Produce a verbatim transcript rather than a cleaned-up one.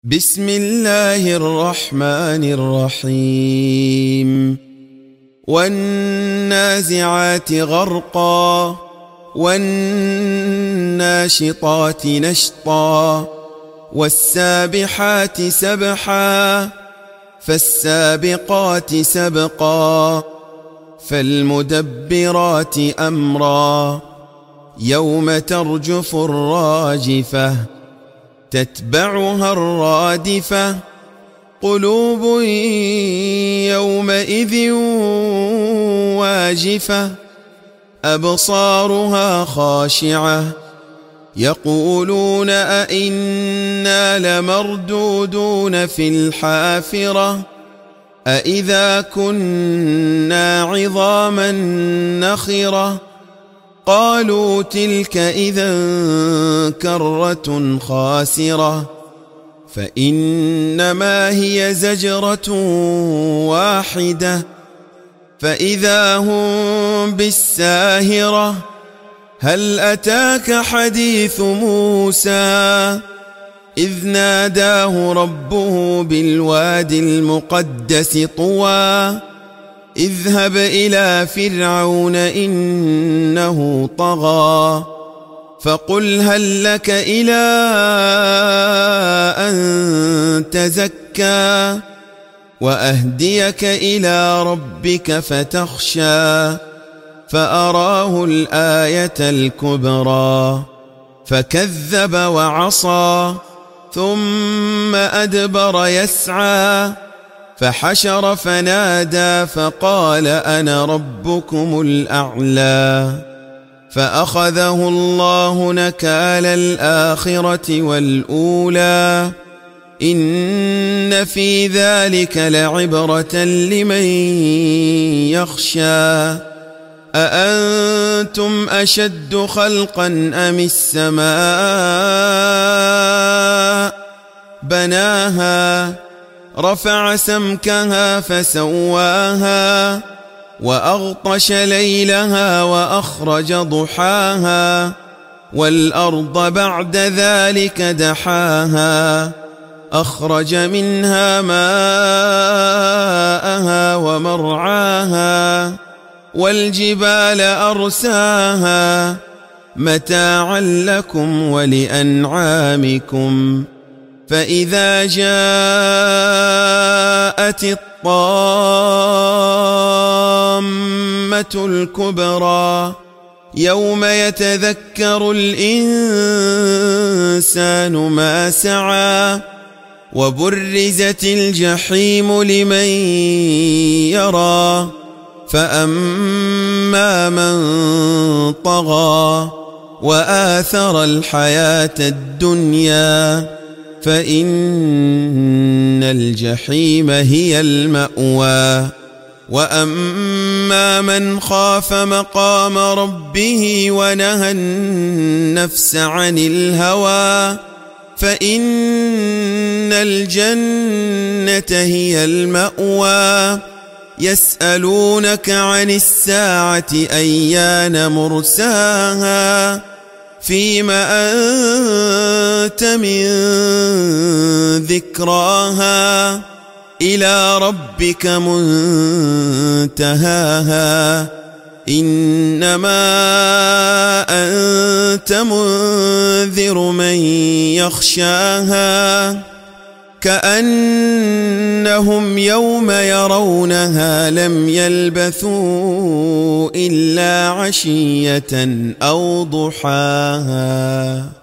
بسم الله الرحمن الرحيم والنازعات غرقا والناشطات نشطا والسابحات سبحا فالسابقات سبقا فالمدبرات أمرا يوم ترجف الراجفة تتبعها الرادفة قلوب يومئذ واجفة أبصارها خاشعة يقولون أئنا لمردودون في الحافرة أئذا كنا عظاما نخرة قالوا تلك إذا كرة خاسرة فإنما هي زجرة واحدة فإذا هم بالساهرة هل أتاك حديث موسى إذ ناداه ربه بالوادي المقدس طوى اذهب إلى فرعون إنه طغى فقل هل لك إلى أن تزكى وأهديك إلى ربك فتخشى فأراه الآية الكبرى فكذب وعصى ثم أدبر يسعى فحشر فنادى فقال أنا ربكم الأعلى فأخذه الله نكال الآخرة والأولى إن في ذلك لعبرة لمن يخشى أأنتم أشد خلقا أم السماء بناها رفع سمكها فسواها وأغطش ليلها وأخرج ضحاها والأرض بعد ذلك دحاها أخرج منها ماءها ومرعاها والجبال أرساها متاعا لكم ولأنعامكم فإذا جاءت الطامة الكبرى يوم يتذكر الإنسان ما سعى وبرزت الجحيم لمن يرى فأما من طغى وآثر الحياة الدنيا فإن الجحيم هي المأوى وأما من خاف مقام ربه ونهى النفس عن الهوى فإن الجنة هي المأوى يسألونك عن الساعة أيان مرساها فيما أنت من ذكراها إلى ربك منتهاها إنما أنت منذر من يخشاها كأنهم يوم يرونها لم يلبثوا إلا عشية أو ضحاها.